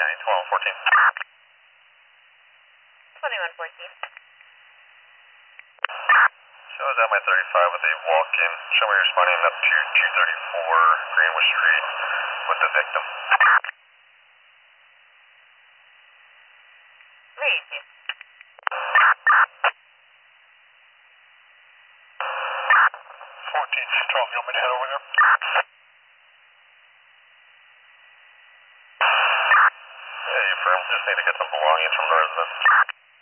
County, 2114. 2114. Shows at my 35 with a walk-in. Show me responding up to 234 Greenwood Street with the victim. Where are you to? 1412, you want me to head over there? Yeah, you firm. Just need to get some belongings from the residence.